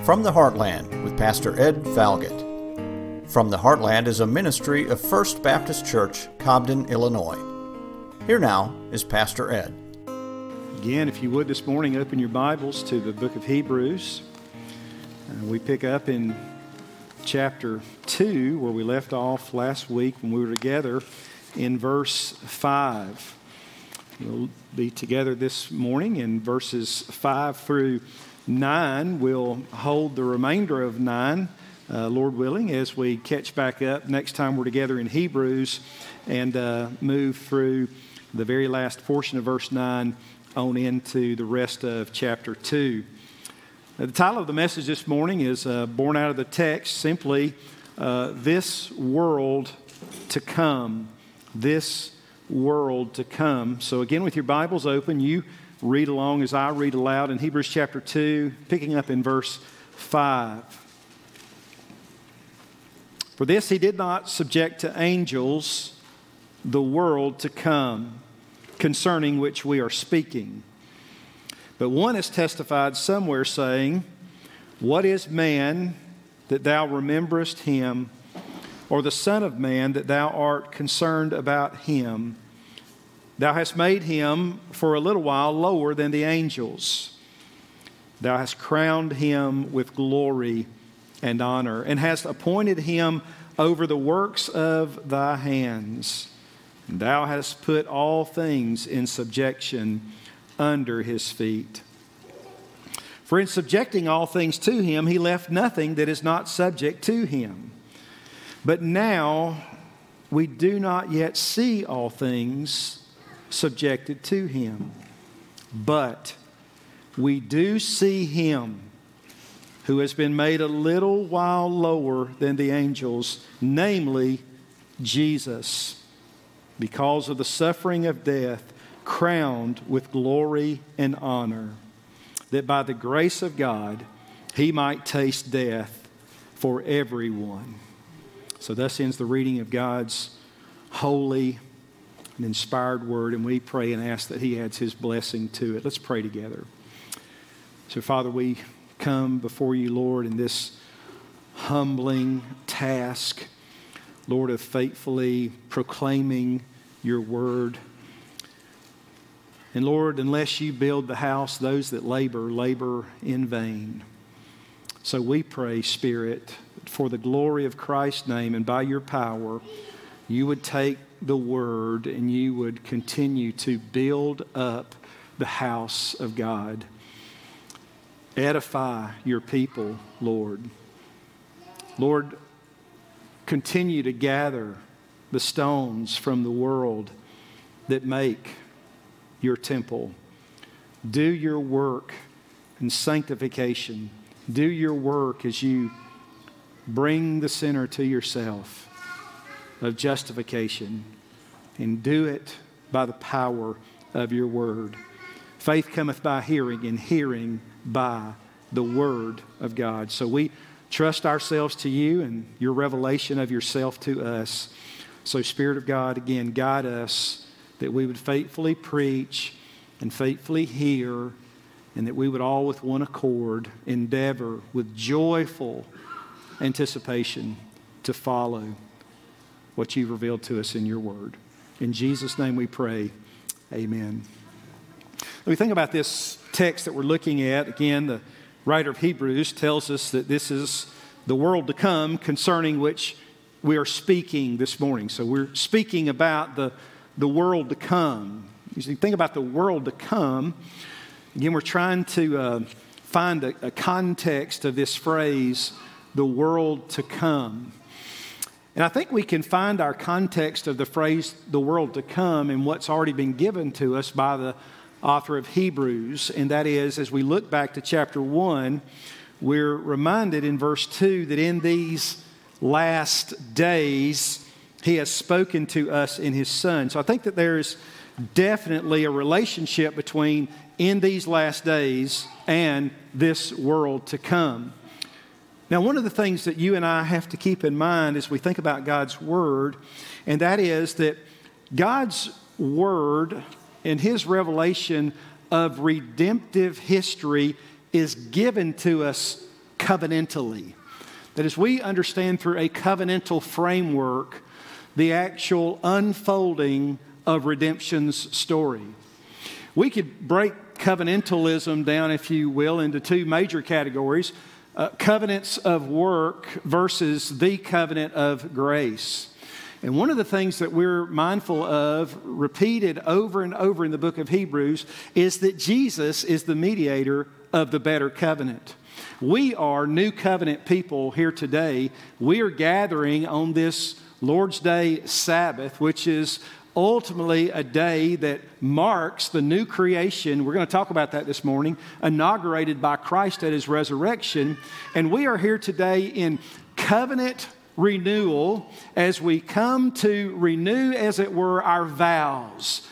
From the Heartland with Pastor Ed Falgett. From the Heartland is a ministry of First Baptist Church, Cobden, Illinois. Here now is Pastor Ed. Again, if you would this morning, open your Bibles to the book of Hebrews. We pick up in chapter 2, where we left off last week when we were together in verse 5. We'll be together this morning in verses 5 through 9. We'll hold the remainder of 9, Lord willing, as we catch back up next time we're together in Hebrews and move through the very last portion of verse 9 on into the rest of chapter 2. The title of the message this morning is born out of the text, simply, This World to Come. This World to Come. So again, with your Bibles open, you read along as I read aloud in Hebrews chapter 2, picking up in verse 5. For this he did not subject to angels the world to come, concerning which we are speaking. But one has testified somewhere, saying, What is man that thou rememberest him, or the Son of Man that thou art concerned about him? Thou hast made him for a little while lower than the angels. Thou hast crowned him with glory and honor, and hast appointed him over the works of thy hands. And thou hast put all things in subjection under his feet. For in subjecting all things to him, he left nothing that is not subject to him. But now we do not yet see all things subjected to him. But we do see him who has been made a little while lower than the angels, namely Jesus, because of the suffering of death, crowned with glory and honor, that by the grace of God he might taste death for everyone. So thus ends the reading of God's holy and inspired word, and we pray and ask that he adds his blessing to it. Let's pray together. So Father, we come before you, Lord, in this humbling task, Lord, of faithfully proclaiming your word. And Lord, unless you build the house, those that labor in vain. So we pray, Spirit, for the glory of Christ's name and by your power, you would take the word and you would continue to build up the house of God. Edify your people, Lord. Lord, continue to gather the stones from the world that make your temple. Do your work in sanctification. Do your work as you bring the sinner to yourself of justification, and do it by the power of your word. Faith cometh by hearing, and hearing by the word of God. So we trust ourselves to you and your revelation of yourself to us. So Spirit of God, again, guide us that we would faithfully preach and faithfully hear, and that we would all with one accord endeavor with joyful anticipation to follow what you've revealed to us in your word. In Jesus' name we pray, amen. When we think about this text that we're looking at, again, the writer of Hebrews tells us that this is the world to come concerning which we are speaking this morning. So we're speaking about the world to come. As you think about the world to come, again, we're trying to find a context of this phrase, the world to come. And I think we can find our context of the phrase, the world to come, in what's already been given to us by the author of Hebrews. And that is, as we look back to chapter 1, we're reminded in verse 2 that in these last days, he has spoken to us in his Son. So I think that there's definitely a relationship between in these last days and this world to come. Now, one of the things that you and I have to keep in mind as we think about God's Word, and that is that God's Word and His revelation of redemptive history is given to us covenantally. That as we understand through a covenantal framework the actual unfolding of redemption's story. We could break covenantalism down, if you will, into two major categories. Covenants of work versus the covenant of grace. And one of the things that we're mindful of, repeated over and over in the book of Hebrews, is that Jesus is the mediator of the better covenant. We are new covenant people here today. We are gathering on this Lord's Day Sabbath, which is ultimately a day that marks the new creation. We're going to talk about that this morning, inaugurated by Christ at His resurrection. And we are here today in covenant renewal as we come to renew, as it were, our vows.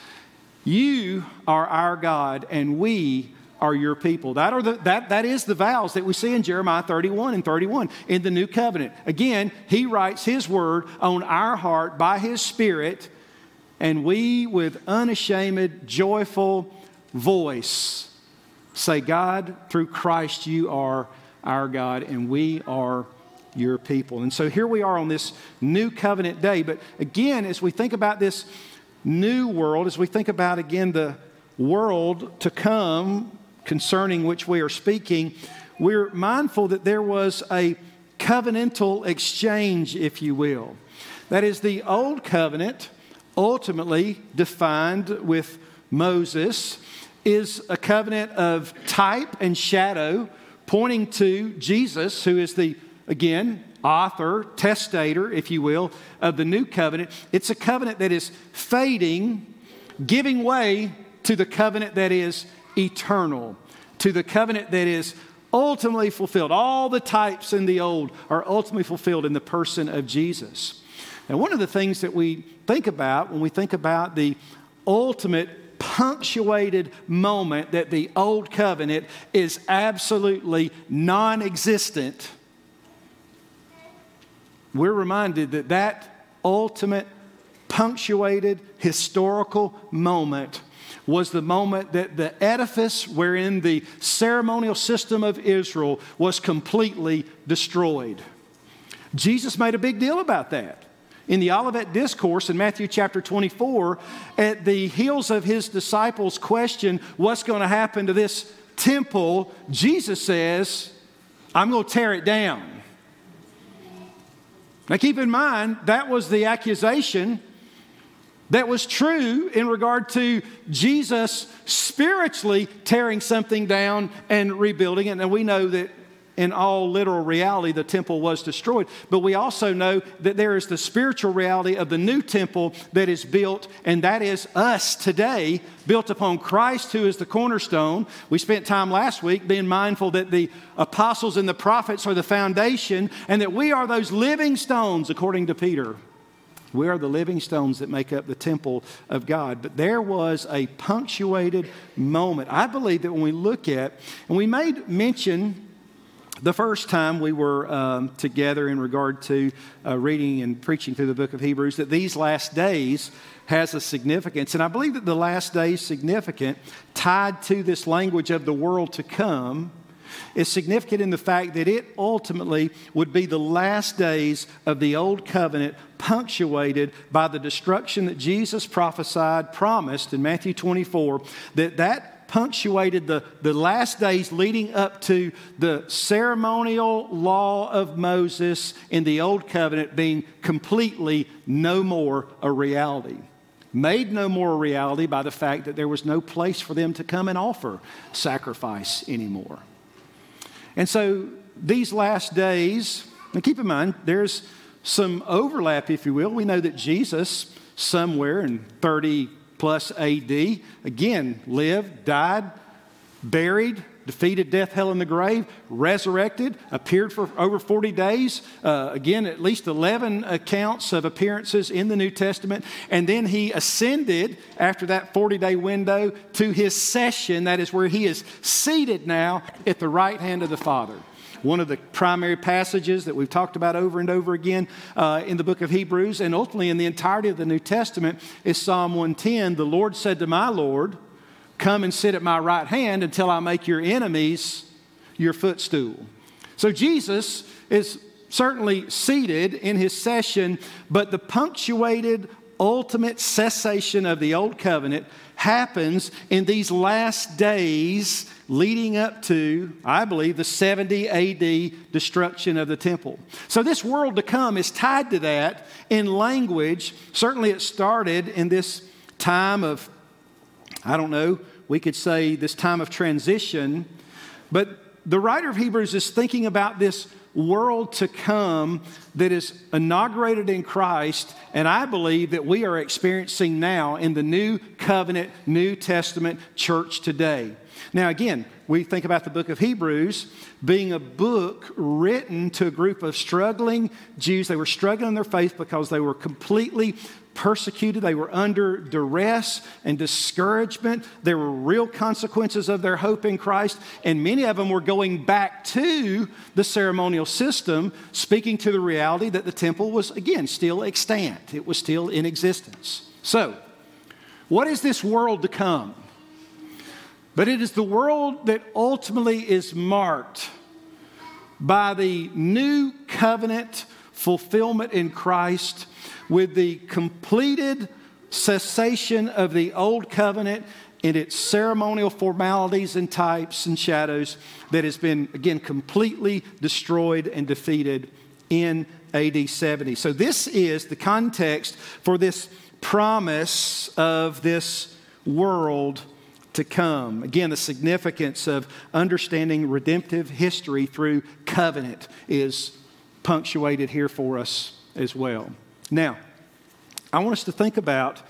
You are our God, and we are your people. That is the vows that we see in Jeremiah 31 and 31 in the new covenant. Again, He writes His word on our heart by His Spirit, and we, with unashamed, joyful voice, say, God, through Christ, you are our God, and we are your people. And so here we are on this new covenant day. But again, as we think about this new world, as we think about, again, the world to come concerning which we are speaking, we're mindful that there was a covenantal exchange, if you will. That is, the old covenant, ultimately defined with Moses, is a covenant of type and shadow pointing to Jesus, who is the, again, author, testator, if you will, of the new covenant. It's a covenant that is fading, giving way to the covenant that is eternal, to the covenant that is ultimately fulfilled. All the types in the old are ultimately fulfilled in the person of Jesus. And one of the things that we think about when we think about the ultimate punctuated moment that the old covenant is absolutely non-existent, we're reminded that that ultimate punctuated historical moment was the moment that the edifice wherein the ceremonial system of Israel was completely destroyed. Jesus made a big deal about that. In the Olivet Discourse in Matthew chapter 24, at the heels of His disciples' question, what's going to happen to this temple, Jesus says, I'm going to tear it down. Now keep in mind, that was the accusation that was true in regard to Jesus spiritually tearing something down and rebuilding it. And we know that in all literal reality, the temple was destroyed. But we also know that there is the spiritual reality of the new temple that is built, and that is us today, built upon Christ, who is the cornerstone. We spent time last week being mindful that the apostles and the prophets are the foundation, and that we are those living stones, according to Peter. We are the living stones that make up the temple of God. But there was a punctuated moment. I believe that when we look at, and we made mention the first time we were together in regard to reading and preaching through the book of Hebrews, that these last days has a significance. And I believe that the last days significant, tied to this language of the world to come, is significant in the fact that it ultimately would be the last days of the old covenant, punctuated by the destruction that Jesus promised in Matthew 24, that punctuated the last days leading up to the ceremonial law of Moses in the old covenant being completely no more a reality. Made no more a reality by the fact that there was no place for them to come and offer sacrifice anymore. And so these last days, and keep in mind, there's some overlap, if you will. We know that Jesus, somewhere in 30 plus AD, again, lived, died, buried, defeated death, hell, and the grave, resurrected, appeared for over 40 days. Again, at least 11 accounts of appearances in the New Testament. And then He ascended after that 40-day window to His session. That is where He is seated now at the right hand of the Father. One of the primary passages that we've talked about over and over again in the book of Hebrews, and ultimately in the entirety of the New Testament, is Psalm 110. The Lord said to my Lord, come and sit at my right hand until I make your enemies your footstool. So Jesus is certainly seated in his session, but the punctuated ultimate cessation of the old covenant happens in these last days leading up to, I believe, the 70 AD destruction of the temple. So this world to come is tied to that in language. Certainly it started in this time of, I don't know, we could say this time of transition, but the writer of Hebrews is thinking about this world to come that is inaugurated in Christ, and I believe that we are experiencing now in the New Covenant, New Testament church today. Now again, we think about the book of Hebrews being a book written to a group of struggling Jews. They were struggling in their faith because they were completely persecuted. They were under duress and discouragement. There were real consequences of their hope in Christ. And many of them were going back to the ceremonial system, speaking to the reality that the temple was, again, still extant. It was still in existence. So, what is this world to come? But it is the world that ultimately is marked by the new covenant fulfillment in Christ, with the completed cessation of the old covenant in its ceremonial formalities and types and shadows that has been, again, completely destroyed and defeated in AD 70. So this is the context for this promise of this world to come. Again, the significance of understanding redemptive history through covenant is punctuated here for us as well. Now, I want us to think about,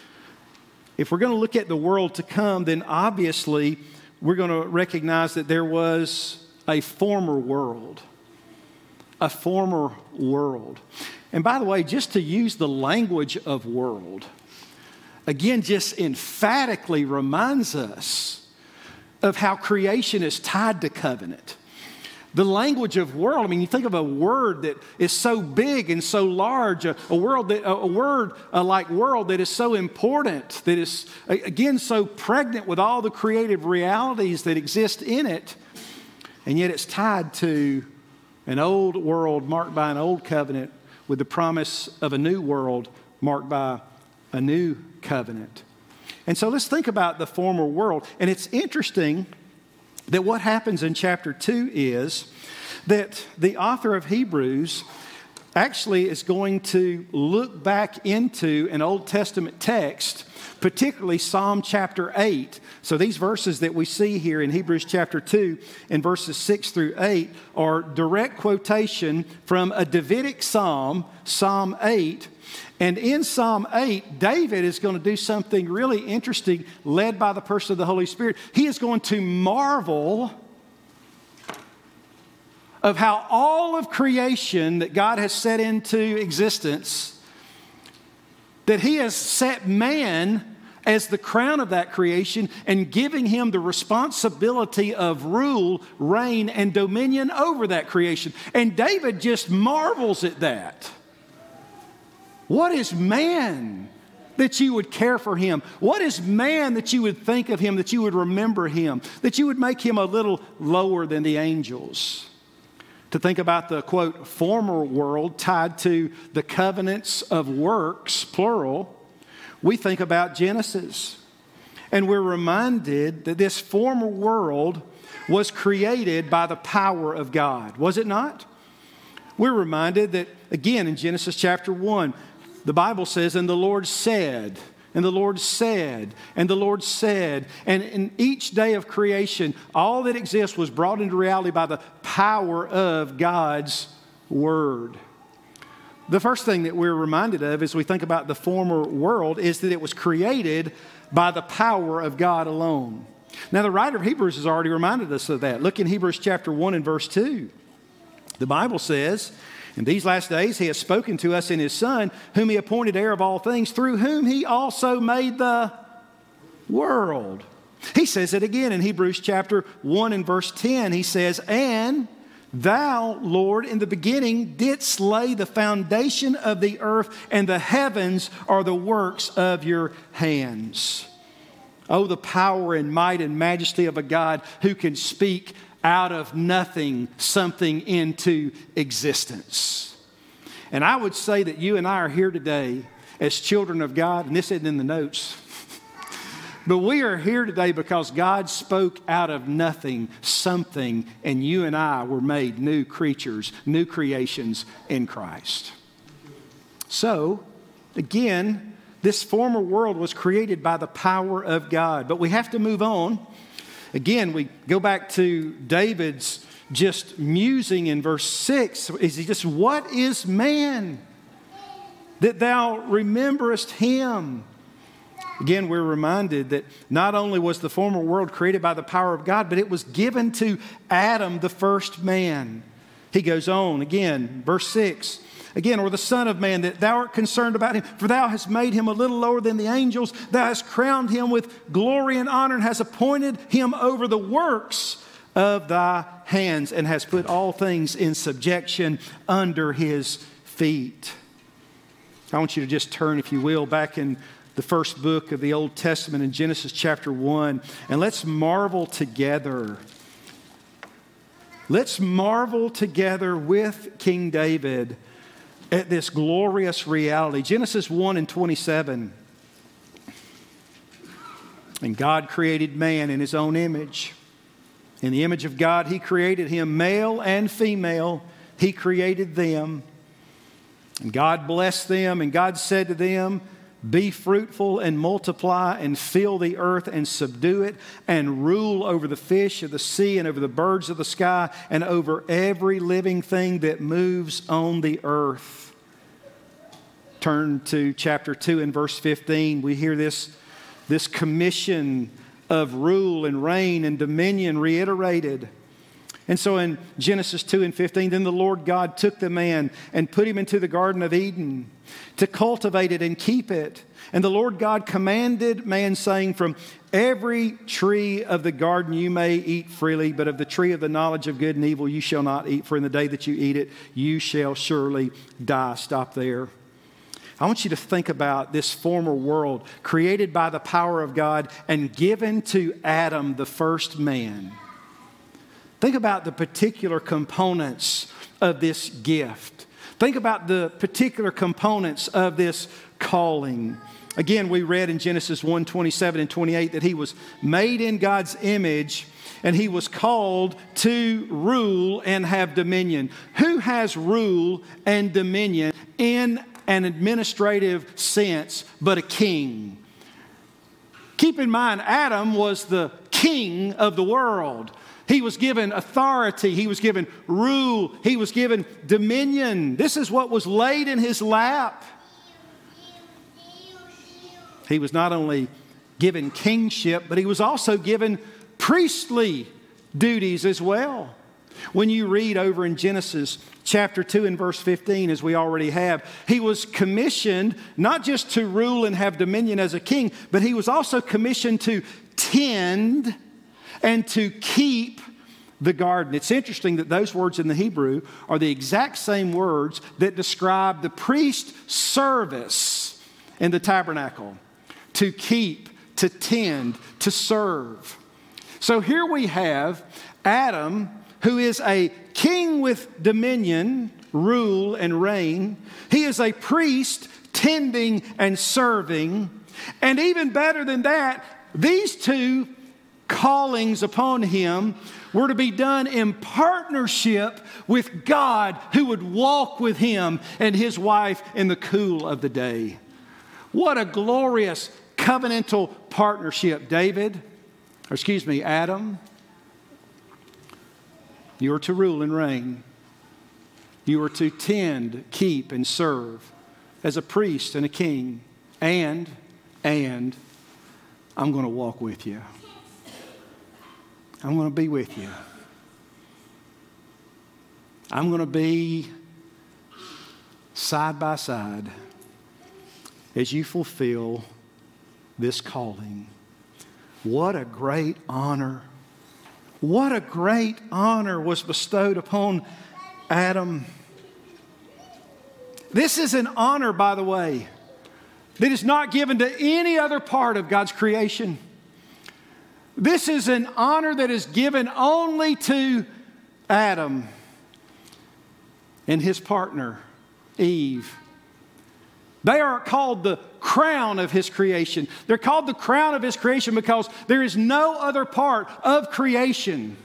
if we're going to look at the world to come, then obviously we're going to recognize that there was a former world. A former world. And by the way, just to use the language of world, again, just emphatically reminds us of how creation is tied to covenant. The language of world, I mean, you think of a word that is so big and so large, a word like world that is so important, that is, again, so pregnant with all the creative realities that exist in it, and yet it's tied to an old world marked by an old covenant with the promise of a new world marked by a new covenant. And so let's think about the former world. And it's interesting that what happens in chapter 2 is that the author of Hebrews actually is going to look back into an Old Testament text, particularly Psalm chapter 8. So these verses that we see here in Hebrews chapter 2 and verses 6 through 8 are direct quotation from a Davidic psalm, Psalm 8. And in Psalm 8, David is going to do something really interesting, led by the person of the Holy Spirit. He is going to marvel of how all of creation that God has set into existence, that He has set man as the crown of that creation and giving him the responsibility of rule, reign, and dominion over that creation. And David just marvels at that. What is man that you would care for him? What is man that you would think of him, that you would remember him, that you would make him a little lower than the angels? To think about the, quote, former world tied to the covenants of works, plural, we think about Genesis. And we're reminded that this former world was created by the power of God, was it not? We're reminded that, again, in Genesis chapter 1, the Bible says, and the Lord said, and the Lord said, and the Lord said. And in each day of creation, all that exists was brought into reality by the power of God's Word. The first thing that we're reminded of as we think about the former world is that it was created by the power of God alone. Now, the writer of Hebrews has already reminded us of that. Look in Hebrews chapter 1 and verse 2. The Bible says, in these last days, He has spoken to us in His Son, whom He appointed heir of all things, through whom He also made the world. He says it again in Hebrews chapter 1 and verse 10. He says, and Thou, Lord, in the beginning didst lay the foundation of the earth, and the heavens are the works of Your hands. Oh, the power and might and majesty of a God who can speak out of nothing something into existence. And I would say that you and I are here today as children of God, and this isn't in the notes, but we are here today because God spoke out of nothing something, and you and I were made new creatures, new creations in Christ. So, again, this former world was created by the power of God. But we have to move on. Again, we go back to David's just musing in verse 6. Is he just, what is man that thou rememberest him? Again, we're reminded that not only was the former world created by the power of God, but it was given to Adam, the first man. He goes on again, verse 6. Again, or the Son of Man, that thou art concerned about him, for thou hast made him a little lower than the angels. Thou hast crowned him with glory and honor, and hast appointed him over the works of thy hands, and hast put all things in subjection under his feet. I want you to just turn, if you will, back in the first book of the Old Testament in Genesis chapter 1, and let's marvel together. Let's marvel together with King David at this glorious reality. Genesis 1 and 27. And God created man in his own image. In the image of God, he created him, male and female. He created them. And God blessed them, and God said to them, be fruitful and multiply and fill the earth and subdue it and rule over the fish of the sea and over the birds of the sky and over every living thing that moves on the earth. Turn to chapter 2 and verse 15. We hear this commission of rule and reign and dominion reiterated. And so in Genesis 2 and 15, then the Lord God took the man and put him into the Garden of Eden to cultivate it and keep it. And the Lord God commanded man, saying, from every tree of the garden you may eat freely, but of the tree of the knowledge of good and evil you shall not eat, for in the day that you eat it, you shall surely die. Stop there. I want you to think about this former world created by the power of God and given to Adam, the first man. Think about the particular components of this gift. Think about the particular components of this calling. Again, we read in Genesis 1, 27 and 28 that he was made in God's image and he was called to rule and have dominion. Who has rule and dominion in an administrative sense but a king? Keep in mind, Adam was the king of the world. He was given authority. He was given rule. He was given dominion. This is what was laid in his lap. He was not only given kingship, but he was also given priestly duties as well. When you read over in Genesis chapter 2 and verse 15, as we already have, he was commissioned not just to rule and have dominion as a king, but he was also commissioned to tend and to keep the garden. It's interesting that those words in the Hebrew are the exact same words that describe the priest's service in the tabernacle. To keep, to tend, to serve. So here we have Adam, who is a king with dominion, rule, and reign. He is a priest tending and serving. And even better than that, these two callings upon him were to be done in partnership with God, who would walk with him and his wife in the cool of the day. What a glorious covenantal partnership. Adam, you are to rule and reign. You are to tend, keep, and serve as a priest and a king. And I'm going to walk with you. I'm going to be with you. I'm going to be side by side as you fulfill this calling. What a great honor. What a great honor was bestowed upon Adam. This is an honor, by the way, that is not given to any other part of God's creation. This is an honor that is given only to Adam and his partner, Eve. They are called the crown of his creation. They're called the crown of his creation because there is no other part of creation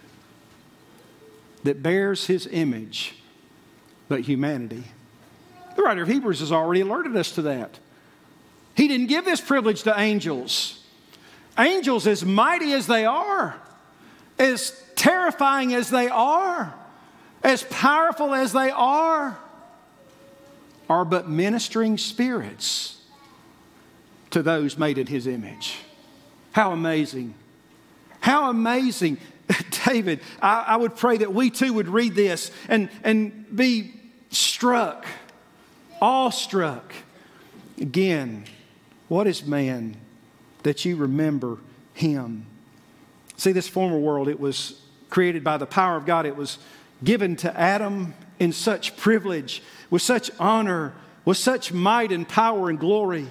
that bears his image but humanity. The writer of Hebrews has already alerted us to that. He didn't give this privilege to angels. Angels, as mighty as they are, as terrifying as they are, as powerful as they are but ministering spirits to those made in his image. How amazing. How amazing. David, I would pray that we too would read this and be struck, awestruck. Again, what is man that you remember him? See, this former world, it was created by the power of God. It was given to Adam in such privilege, with such honor, with such might and power and glory.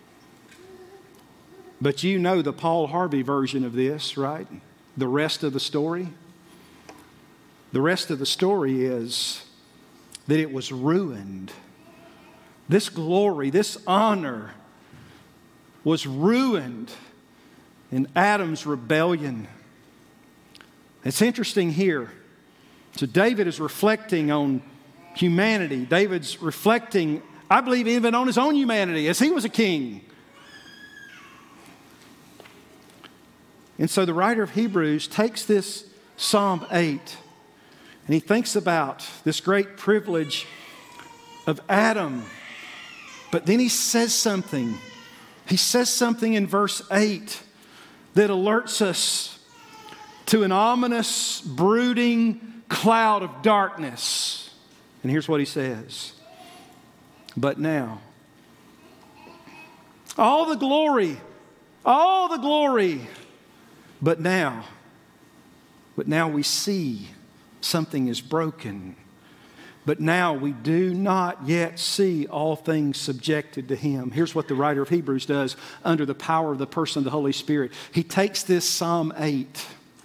But you know the Paul Harvey version of this, right? The rest of the story. The rest of the story is that it was ruined. This glory, this honor was ruined in Adam's rebellion. It's interesting here. So David is reflecting on humanity. David's reflecting, I believe, even on his own humanity as he was a king. And so the writer of Hebrews takes this Psalm 8 and he thinks about this great privilege of Adam. But then he says something. He says something in verse 8 that alerts us to an ominous, brooding cloud of darkness. And here's what he says. But now, all the glory, but now we see something is broken. But now we do not yet see all things subjected to him. Here's what the writer of Hebrews does under the power of the person of the Holy Spirit. He takes this Psalm 8.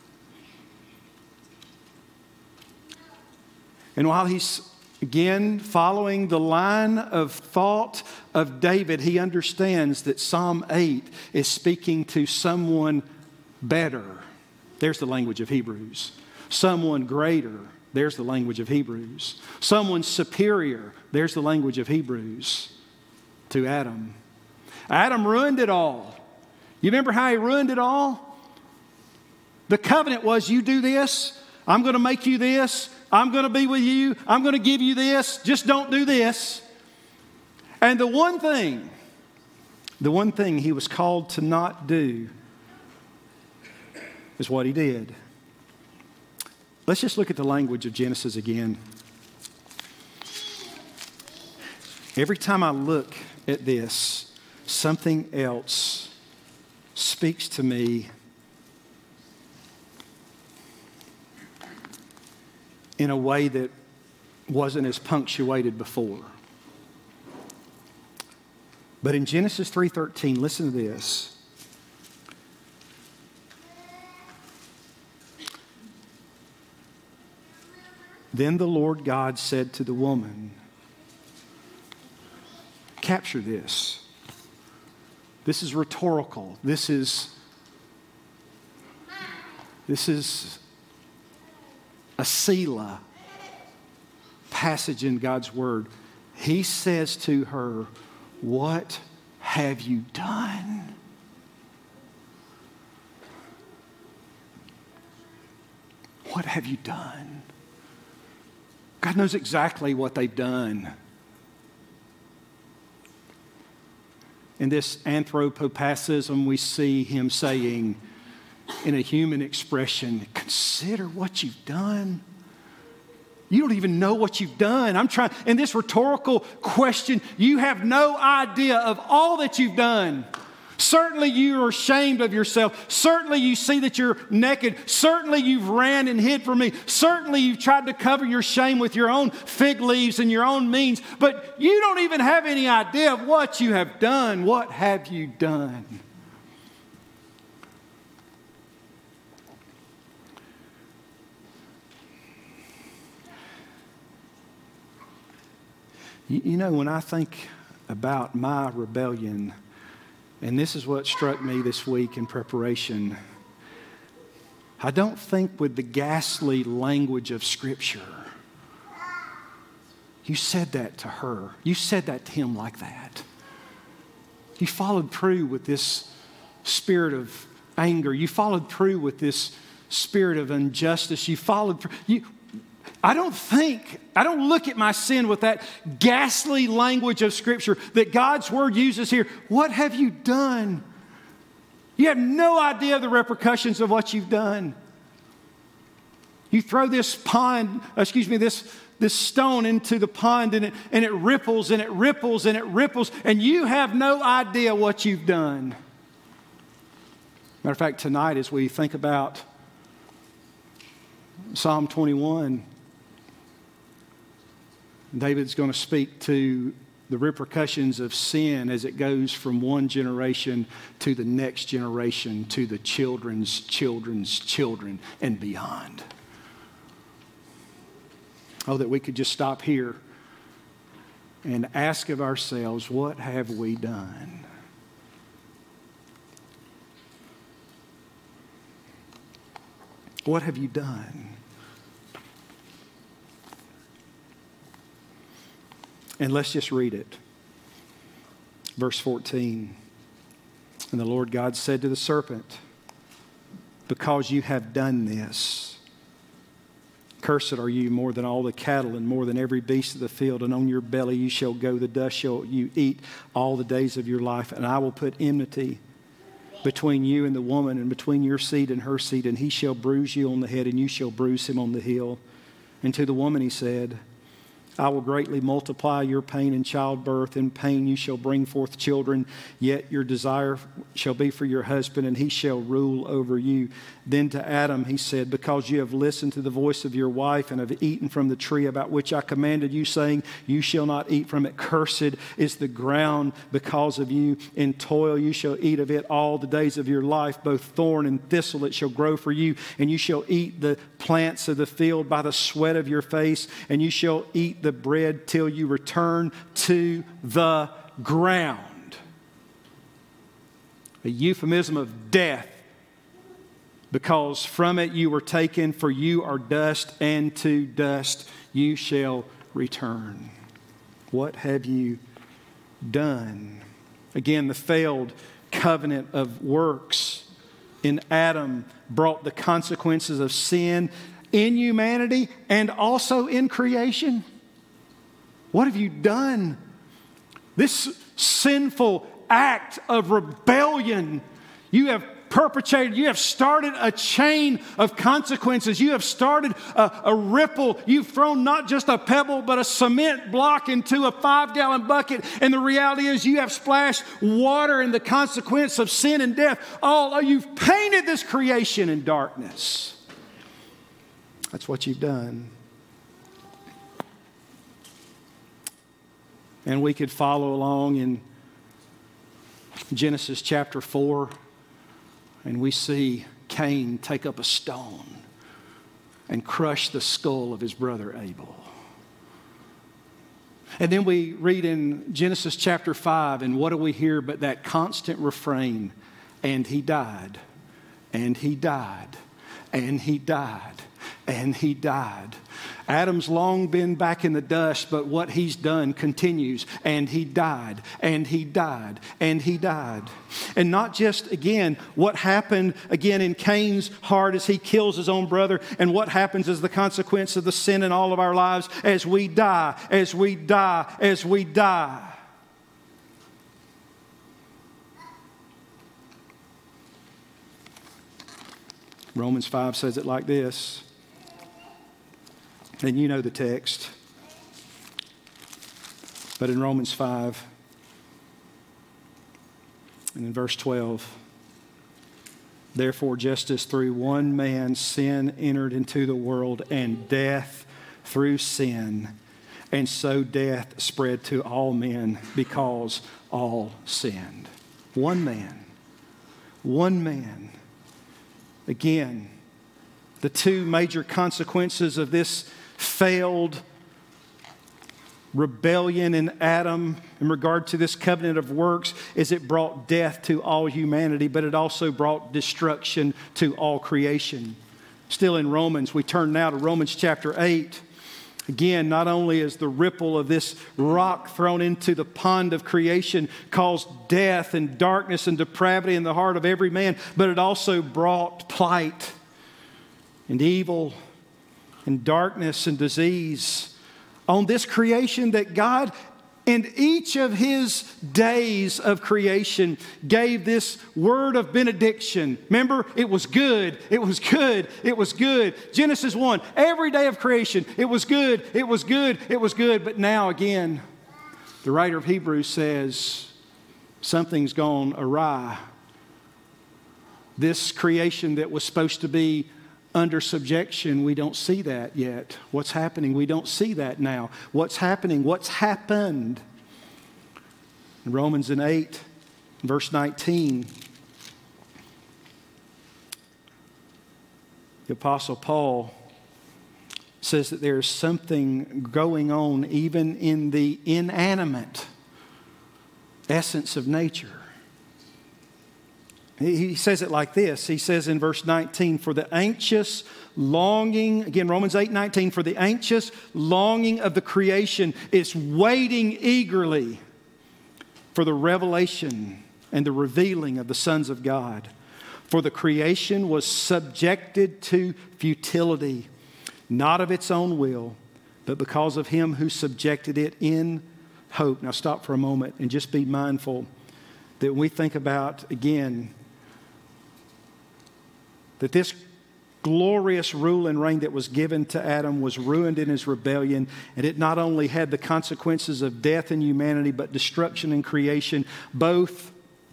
And while he's, again, following the line of thought of David, he understands that Psalm 8 is speaking to someone better. There's the language of Hebrews. Someone greater. There's the language of Hebrews. Someone superior. There's the language of Hebrews to Adam. Adam ruined it all. You remember how he ruined it all? The covenant was, you do this, I'm going to make you this, I'm going to be with you, I'm going to give you this, just don't do this. And the one thing he was called to not do is what he did. Let's just look at the language of Genesis again. Every time I look at this, something else speaks to me in a way that wasn't as punctuated before. But in Genesis 3:13, listen to this. Then the Lord God said to the woman, capture this. This is rhetorical. This is a Selah passage in God's Word. He says to her, what have you done? What have you done? God knows exactly what they've done. In this anthropopathism, we see him saying, in a human expression, consider what you've done. You don't even know what you've done. In this rhetorical question, you have no idea of all that you've done. Certainly you are ashamed of yourself. Certainly you see that you're naked. Certainly you've ran and hid from me. Certainly you've tried to cover your shame with your own fig leaves and your own means. But you don't even have any idea of what you have done. What have you done? You know, when I think about my rebellion, and this is what struck me this week in preparation, I don't think with the ghastly language of Scripture. You said that to her. You said that to him like that. You followed through with this spirit of anger. You followed through with this spirit of injustice. You followed through. I don't look at my sin with that ghastly language of Scripture that God's Word uses here. What have you done? You have no idea the repercussions of what you've done. You throw this stone into the pond and it ripples and it ripples and it ripples, and you have no idea what you've done. Matter of fact, tonight as we think about Psalm 21, David's going to speak to the repercussions of sin as it goes from one generation to the next generation, to the children's children's children and beyond. Oh, that we could just stop here and ask of ourselves, what have we done? What have you done? And let's just read it. Verse 14. And the Lord God said to the serpent, because you have done this, cursed are you more than all the cattle and more than every beast of the field, and on your belly you shall go, the dust shall you eat all the days of your life, and I will put enmity between you and the woman, and between your seed and her seed, and he shall bruise you on the head, and you shall bruise him on the heel. And to the woman he said, I will greatly multiply your pain in childbirth. In pain you shall bring forth children, yet your desire shall be for your husband, and he shall rule over you. Then to Adam he said, because you have listened to the voice of your wife and have eaten from the tree about which I commanded you, saying, you shall not eat from it. Cursed is the ground because of you. In toil you shall eat of it all the days of your life. Both thorn and thistle it shall grow for you, and you shall eat the plants of the field by the sweat of your face, and you shall eat the bread till you return to the ground. A euphemism of death, because from it you were taken, for you are dust, and to dust you shall return. What have you done? Again, the failed covenant of works in Adam brought the consequences of sin in humanity and also in creation. What have you done? This sinful act of rebellion, you have perpetrated, you have started a chain of consequences. You have started a ripple. You've thrown not just a pebble, but a cement block into a 5-gallon bucket. And the reality is you have splashed water in the consequence of sin and death. You've painted this creation in darkness. That's what you've done. And we could follow along in Genesis chapter 4, and we see Cain take up a stone and crush the skull of his brother Abel. And then we read in Genesis chapter 5, and what do we hear but that constant refrain, and he died, and he died, and he died, and he died. Adam's long been back in the dust, but what he's done continues. And he died, and he died, and he died. And not just, again, what happened again in Cain's heart as he kills his own brother, and what happens as the consequence of the sin in all of our lives as we die, as we die, as we die. Romans 5 says it like this. And you know the text. But in Romans 5 and in verse 12, therefore, just as through one man sin entered into the world, and death through sin, and so death spread to all men because all sinned. One man. One man. Again, the two major consequences of this failed rebellion in Adam in regard to this covenant of works is it brought death to all humanity, but it also brought destruction to all creation. Still in Romans, we turn now to Romans chapter 8. Again, not only is the ripple of this rock thrown into the pond of creation caused death and darkness and depravity in the heart of every man, but it also brought plight and evil and darkness and disease on this creation that God, in each of His days of creation, gave this word of benediction. Remember, it was good, it was good, it was good. Genesis 1, every day of creation, it was good, it was good, it was good. But now again, the writer of Hebrews says, something's gone awry. This creation that was supposed to be under subjection, we don't see that yet. What's happening? We don't see that now. What's happening? What's happened? In Romans 8, verse 19, the Apostle Paul says that there's something going on even in the inanimate essence of nature. He says it like this. He says in verse 19, for the anxious longing, again, Romans 8:19, for the anxious longing of the creation is waiting eagerly for the revelation and the revealing of the sons of God. For the creation was subjected to futility, not of its own will, but because of Him who subjected it in hope. Now stop for a moment and just be mindful that when we think about, again, that this glorious rule and reign that was given to Adam was ruined in his rebellion, and it not only had the consequences of death in humanity, but destruction in creation, both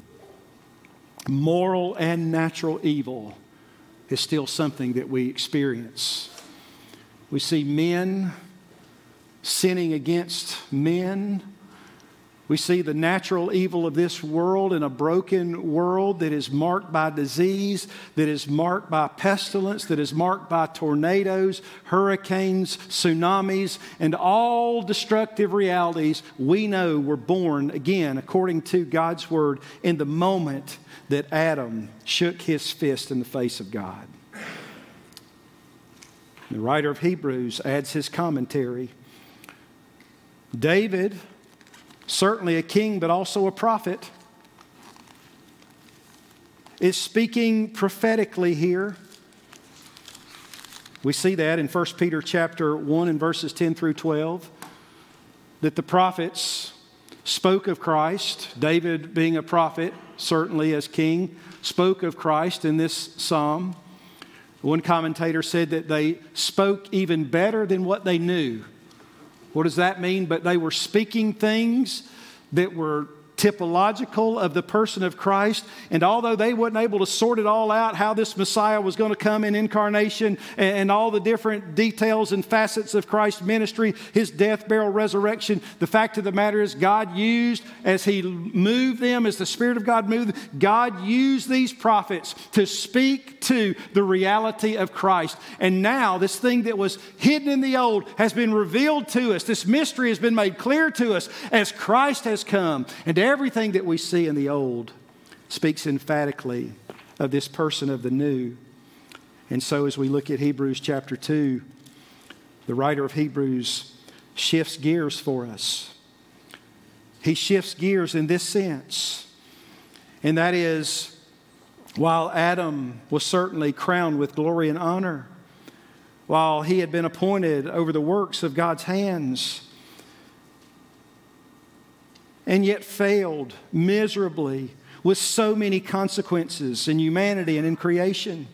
moral and natural evil is still something that we experience. We see men sinning against men. We see the natural evil of this world in a broken world that is marked by disease, that is marked by pestilence, that is marked by tornadoes, hurricanes, tsunamis, and all destructive realities we know were born, again, according to God's Word, in the moment that Adam shook his fist in the face of God. The writer of Hebrews adds his commentary. David, certainly a king, but also a prophet, is speaking prophetically here. We see that in 1 Peter chapter 1 and verses 10 through 12, that the prophets spoke of Christ. David, being a prophet, certainly as king, spoke of Christ in this psalm. One commentator said that they spoke even better than what they knew. What does that mean? But they were speaking things that were typological of the person of Christ. And although they weren't able to sort it all out, how this Messiah was going to come in incarnation and all the different details and facets of Christ's ministry, His death, burial, resurrection, the fact of the matter is God used, as He moved them, as the Spirit of God moved them, God used these prophets to speak to the reality of Christ. And now this thing that was hidden in the old has been revealed to us. This mystery has been made clear to us as Christ has come. And everything that we see in the old speaks emphatically of this person of the new. And so as we look at Hebrews chapter 2, the writer of Hebrews shifts gears for us. He shifts gears in this sense. And that is, while Adam was certainly crowned with glory and honor, while he had been appointed over the works of God's hands, and yet failed miserably with so many consequences in humanity and in creation,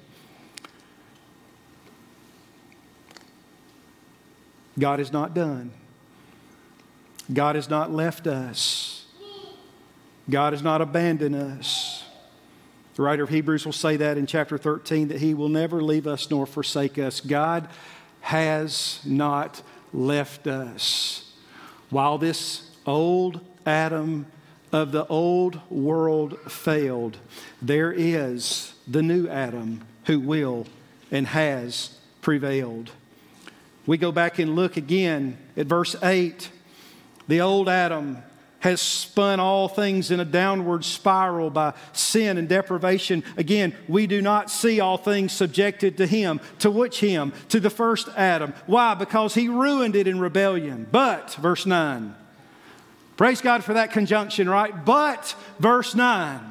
God is not done. God has not left us. God has not abandoned us. The writer of Hebrews will say that in chapter 13, that He will never leave us nor forsake us. God has not left us. While this old Adam of the old world failed, there is the new Adam who will and has prevailed. We go back and look again at verse 8. The old Adam has spun all things in a downward spiral by sin and deprivation. Again, we do not see all things subjected to him. To which him? To the first Adam. Why? Because he ruined it in rebellion. But, verse 9. Praise God for that conjunction, right? But, verse 9.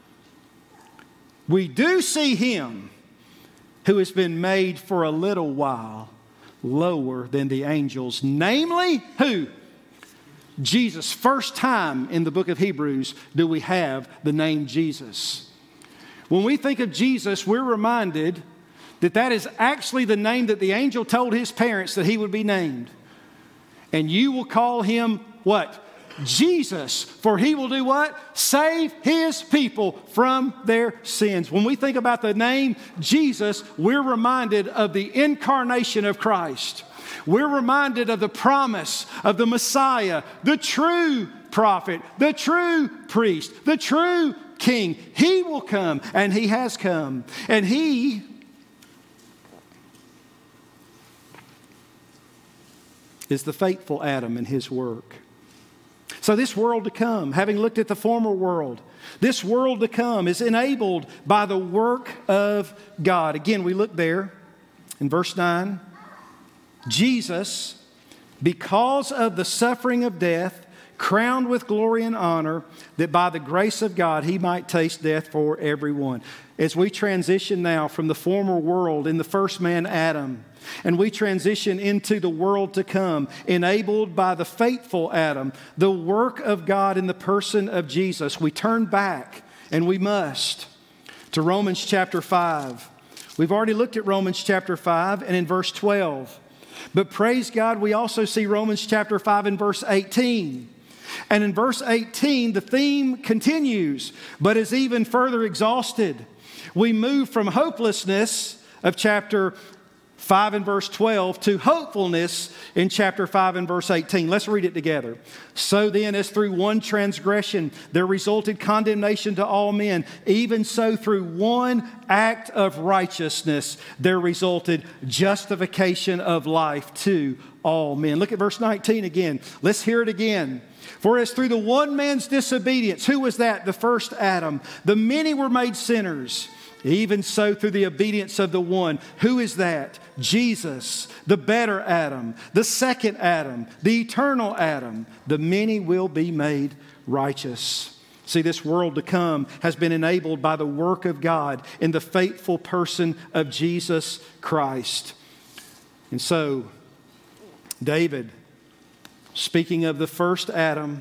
We do see him who has been made for a little while lower than the angels. Namely, who? Jesus. First time in the book of Hebrews do we have the name Jesus. When we think of Jesus, we're reminded that that is actually the name that the angel told his parents that he would be named. And you will call him what? Jesus. For he will do what? Save his people from their sins. When we think about the name Jesus, we're reminded of the incarnation of Christ. We're reminded of the promise of the Messiah, the true prophet, the true priest, the true king. He will come, and he has come. And he is the faithful Adam in his work. So this world to come, having looked at the former world, this world to come is enabled by the work of God. Again, we look there in verse 9. Jesus, because of the suffering of death, crowned with glory and honor, that by the grace of God he might taste death for everyone. As we transition now from the former world in the first man Adam, and we transition into the world to come, enabled by the faithful Adam, the work of God in the person of Jesus, we turn back, and we must, to Romans chapter 5. We've already looked at Romans chapter 5 and in verse 12. But praise God, we also see Romans chapter 5 and verse 18. And in verse 18, the theme continues, but is even further exhausted. We move from hopelessness of chapter 5 and verse 12 to hopefulness in chapter 5 and verse 18. Let's read it together. So then, as through one transgression there resulted condemnation to all men, even so through one act of righteousness there resulted justification of life to all men. Look at verse 19 again. Let's hear it again. For as through the one man's disobedience, who was that? The first Adam. The many were made sinners. Even so through the obedience of the one. Who is that? Jesus, the better Adam, the second Adam, the eternal Adam. The many will be made righteous. See, this world to come has been enabled by the work of God in the faithful person of Jesus Christ. And so, David, speaking of the first Adam,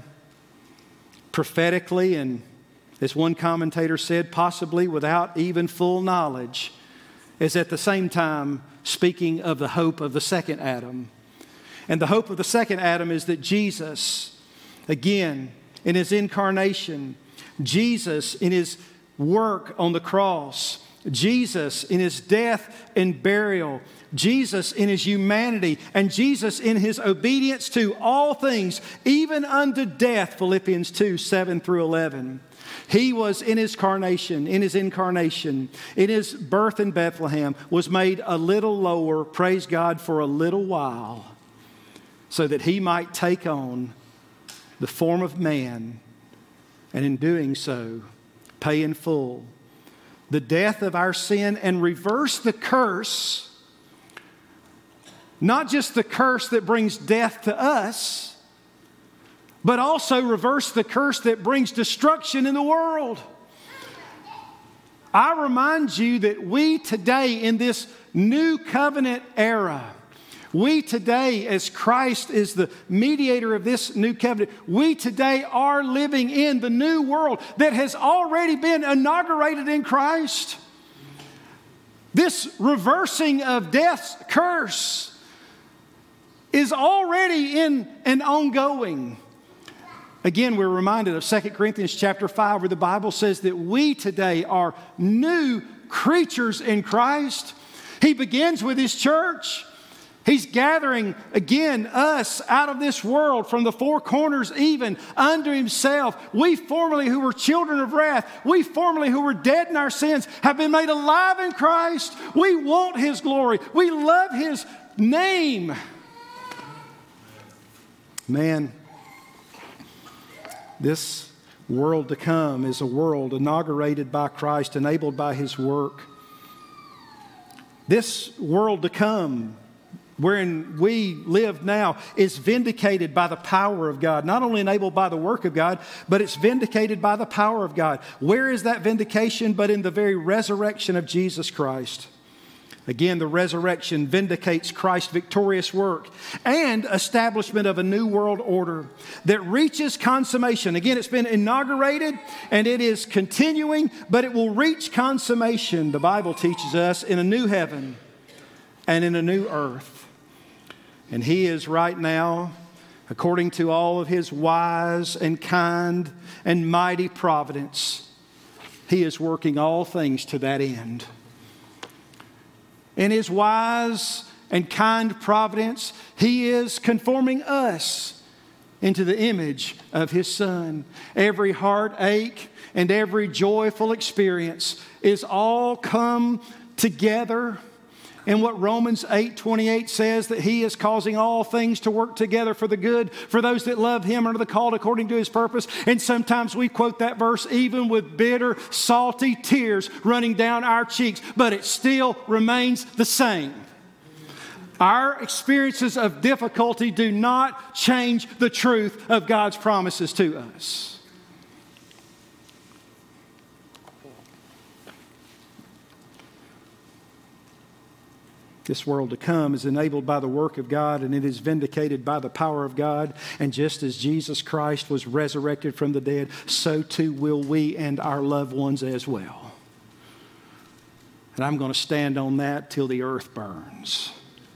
prophetically, and as one commentator said, possibly without even full knowledge, is at the same time speaking of the hope of the second Adam. And the hope of the second Adam is that Jesus, again, in his incarnation, Jesus in his work on the cross, Jesus in his death and burial, Jesus in his humanity, and Jesus in his obedience to all things, even unto death, Philippians 2, 7 through 11. He was in his incarnation, in his birth in Bethlehem, was made a little lower, praise God, for a little while, so that he might take on the form of man, and in doing so, pay in full the death of our sin and reverse the curse, not just the curse that brings death to us, but also reverse the curse that brings destruction in the world. I remind you that we today in this new covenant era, we today, as Christ is the mediator of this new covenant, we today are living in the new world that has already been inaugurated in Christ. This reversing of death's curse is already in and ongoing. Again, we're reminded of 2 Corinthians chapter 5, where the Bible says that we today are new creatures in Christ. He begins with his church. He's gathering, again, us out of this world, from the four corners even, unto himself. We formerly who were children of wrath, we formerly who were dead in our sins, have been made alive in Christ. We want his glory. We love his name. Man, This world to come is a world inaugurated by Christ, enabled by His work. This world to come, wherein we live now, is vindicated by the power of God. Not only enabled by the work of God, but it's vindicated by the power of God. Where is that vindication but in the very resurrection of Jesus Christ? Again, the resurrection vindicates Christ's victorious work and establishment of a new world order that reaches consummation. Again, it's been inaugurated and it is continuing, but it will reach consummation, the Bible teaches us, in a new heaven and in a new earth. And He is right now, according to all of His wise and kind and mighty providence, He is working all things to that end. In His wise and kind providence, He is conforming us into the image of His Son. Every heartache and every joyful experience is all come together in what Romans 8:28 says, that He is causing all things to work together for the good for those that love Him and are the called according to His purpose. And sometimes we quote that verse even with bitter, salty tears running down our cheeks, but it still remains the same. Our experiences of difficulty do not change the truth of God's promises to us. This world to come is enabled by the work of God, and it is vindicated by the power of God. And just as Jesus Christ was resurrected from the dead, so too will we and our loved ones as well. And I'm going to stand on that till the earth burns.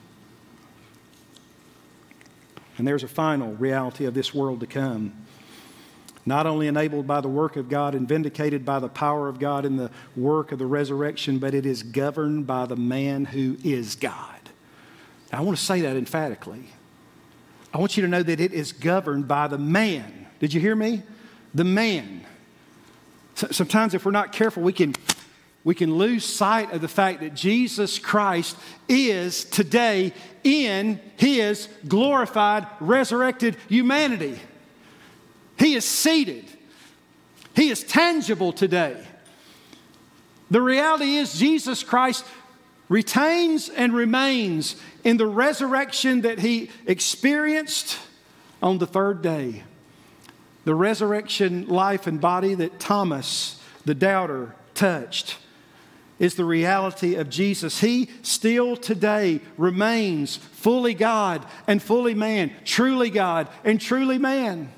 And there's a final reality of this world to come. Not only enabled by the work of God and vindicated by the power of God in the work of the resurrection, but it is governed by the man who is God. Now, I want to say that emphatically. I want you to know that it is governed by the man. Did you hear me? The man. Sometimes if we're not careful, we can lose sight of the fact that Jesus Christ is today in His glorified, resurrected humanity. He is seated. He is tangible today. The reality is Jesus Christ retains and remains in the resurrection that He experienced on the third day. The resurrection life and body that Thomas, the doubter, touched is the reality of Jesus. He still today remains fully God and fully man, truly God and truly man.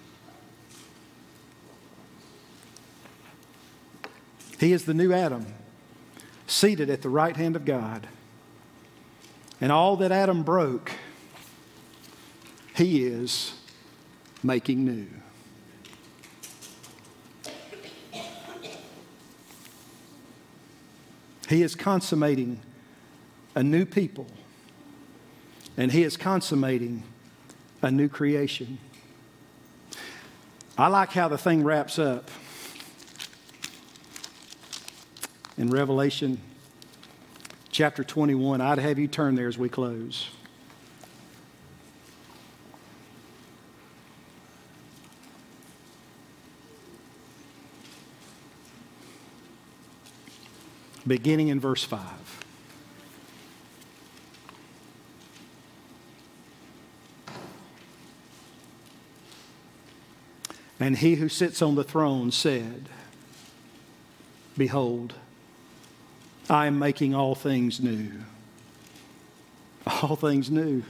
He is the new Adam, seated at the right hand of God. And all that Adam broke, He is making new. He is consummating a new people, and He is consummating a new creation. I like how the thing wraps up. In Revelation chapter 21, I'd have you turn there as we close. Beginning in verse 5. And He who sits on the throne said, "Behold, I am making all things new." All things new.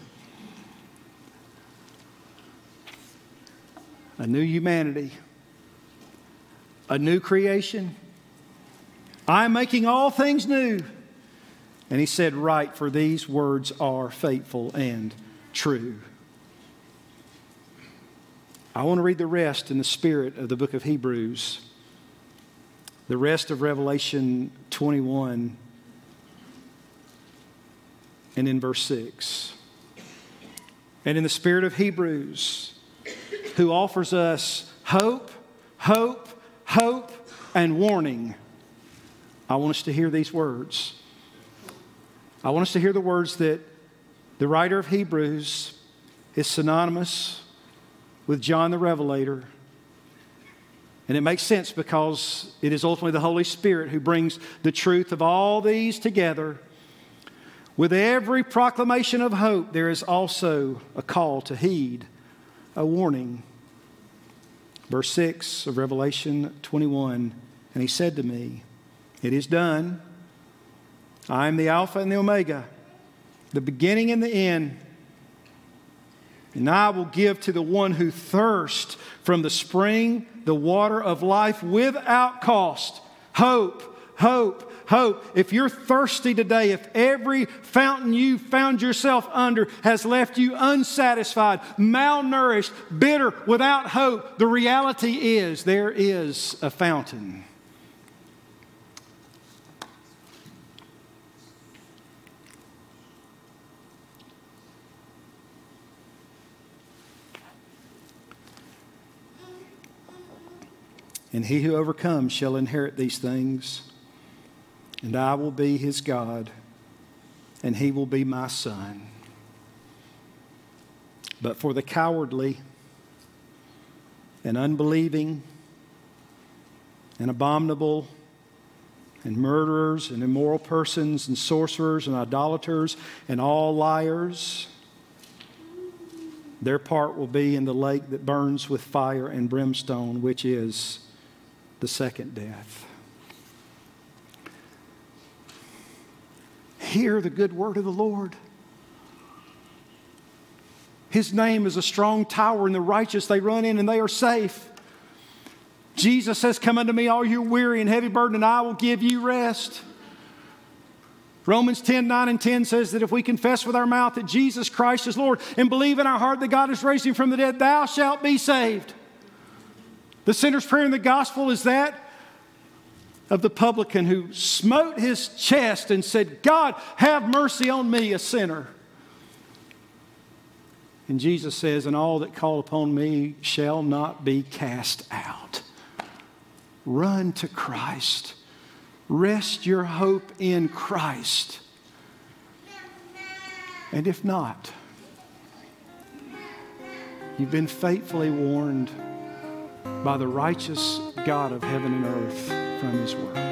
A new humanity. A new creation. I am making all things new. And He said, "Write, for these words are faithful and true." I want to read the rest in the spirit of the book of Hebrews. The rest of Revelation 21 and in verse 6. And in the spirit of Hebrews, who offers us hope, hope, hope, and warning, I want us to hear these words. I want us to hear the words that the writer of Hebrews is synonymous with John the Revelator And it makes sense because it is ultimately the Holy Spirit who brings the truth of all these together. With every proclamation of hope, there is also a call to heed, a warning. Verse 6 of Revelation 21, and he said to me, it is done. I am the Alpha and the Omega, the beginning and the end. And I will give to the one who thirsts from the spring the water of life without cost. Hope, hope, hope. If you're thirsty today, if every fountain you found yourself under has left you unsatisfied, malnourished, bitter, without hope, the reality is there is a fountain. And he who overcomes shall inherit these things, and I will be his God, and he will be my son. But for the cowardly and unbelieving and abominable and murderers and immoral persons and sorcerers and idolaters and all liars, their part will be in the lake that burns with fire and brimstone, which is the second death. Hear the good word of the Lord. His name is a strong tower, and the righteous, they run in and they are safe. Jesus says, come unto me, all you weary and heavy burdened, and I will give you rest. Romans 10:9 and 10 says that if we confess with our mouth that Jesus Christ is Lord and believe in our heart that God has raised him from the dead, thou shalt be saved. The sinner's prayer in the gospel is that of the publican who smote his chest and said, God, have mercy on me, a sinner. And Jesus says, and all that call upon me shall not be cast out. Run to Christ. Rest your hope in Christ. And if not, you've been faithfully warned by the righteous God of heaven and earth from his word.